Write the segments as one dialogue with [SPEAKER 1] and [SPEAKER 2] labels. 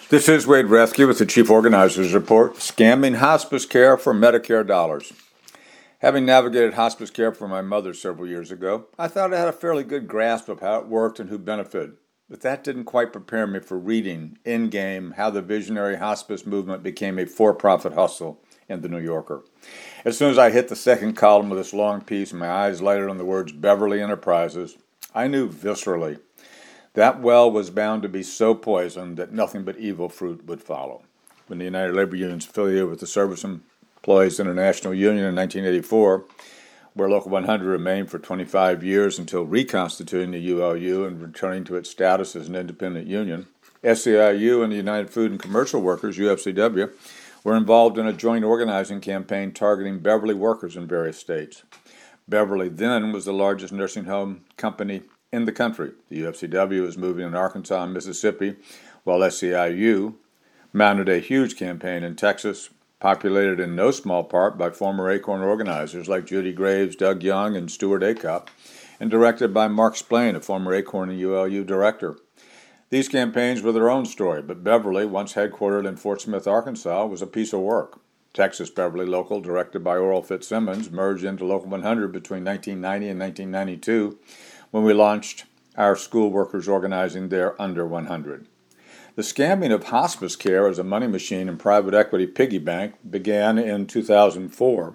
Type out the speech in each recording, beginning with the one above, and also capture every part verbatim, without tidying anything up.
[SPEAKER 1] This is Wade Rescue with the Chief Organizer's Report, Scamming Hospice Care for Medicare Dollars. Having navigated hospice care for my mother several years ago, I thought I had a fairly good grasp of how it worked and who benefited. But that didn't quite prepare me for reading, in-game, how the visionary hospice movement became a for-profit hustle in the New Yorker. As soon as I hit the second column of this long piece and my eyes lighted on the words Beverly Enterprises, I knew viscerally that well was bound to be so poisoned that nothing but evil fruit would follow. When the United Labor Union's affiliated with the Service Employees International Union in nineteen eighty-four, where Local one hundred remained for twenty-five years until reconstituting the U L U and returning to its status as an independent union, S E I U and the United Food and Commercial Workers, U F C W, were involved in a joint organizing campaign targeting Beverly workers in various states. Beverly then was the largest nursing home company in the country. The U F C W was moving in Arkansas and Mississippi, while S E I U mounted a huge campaign in Texas, populated in no small part by former ACORN organizers like Judy Graves, Doug Young, and Stuart Acop, and directed by Mark Splain, a former ACORN and U L U director. These campaigns were their own story, but Beverly, once headquartered in Fort Smith, Arkansas, was a piece of work. Texas Beverly Local, directed by Oral Fitzsimmons, merged into Local one hundred between nineteen ninety and nineteen ninety-two, when we launched our school workers organizing there under one hundred. The scamming of hospice care as a money machine and private equity piggy bank began in two thousand four,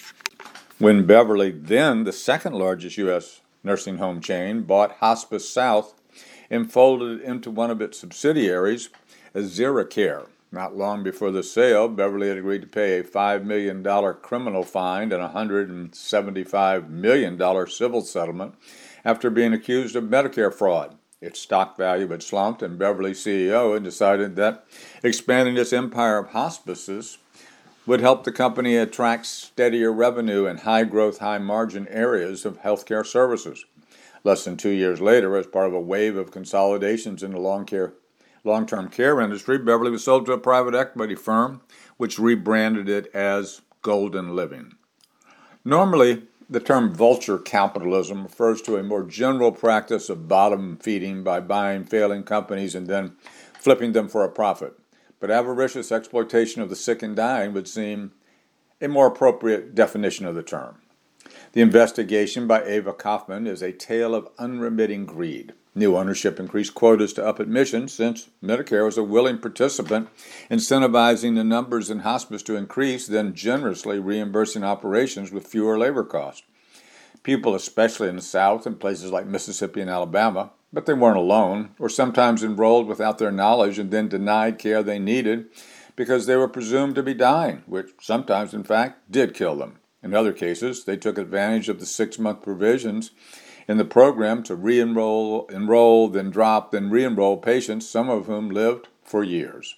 [SPEAKER 1] when Beverly, then the second largest U S nursing home chain, bought Hospice South and folded it into one of its subsidiaries, AzeraCare. Not long before the sale, Beverly had agreed to pay a five million dollars criminal fine and a one hundred seventy-five million dollars civil settlement after being accused of Medicare fraud. Its stock value had slumped, and Beverly's C E O had decided that expanding its empire of hospices would help the company attract steadier revenue in high-growth, high-margin areas of healthcare services. Less than two years later, as part of a wave of consolidations in the long care, long-term care industry, Beverly was sold to a private equity firm, which rebranded it as Golden Living. Normally, the term vulture capitalism refers to a more general practice of bottom feeding by buying failing companies and then flipping them for a profit. But avaricious exploitation of the sick and dying would seem a more appropriate definition of the term. The investigation by Ava Kaufman is a tale of unremitting greed. New ownership increased quotas to up admissions since Medicare was a willing participant, incentivizing the numbers in hospice to increase, then generously reimbursing operations with fewer labor costs. People, especially in the South and places like Mississippi and Alabama, but they weren't alone, were sometimes enrolled without their knowledge and then denied care they needed because they were presumed to be dying, which sometimes, in fact, did kill them. In other cases, they took advantage of the six-month provisions in the program to re-enroll, enroll, then drop, then re-enroll patients, some of whom lived for years.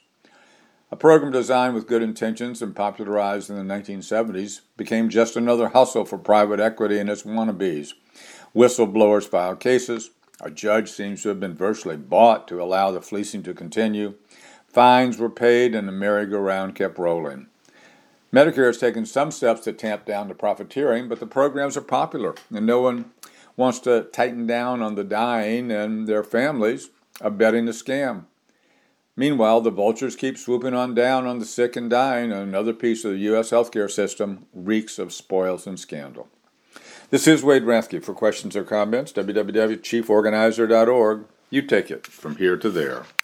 [SPEAKER 1] A program designed with good intentions and popularized in the nineteen seventies became just another hustle for private equity and its wannabes. Whistleblowers filed cases. A judge seems to have been virtually bought to allow the fleecing to continue. Fines were paid and the merry-go-round kept rolling. Medicare has taken some steps to tamp down the profiteering, but the programs are popular, and no one wants to tighten down on the dying and their families abetting the scam. Meanwhile, the vultures keep swooping on down on the sick and dying, and another piece of the U S healthcare system reeks of spoils and scandal. This is Wade Rathke. For questions or comments, w w w dot chief organizer dot org. You take it from here to there.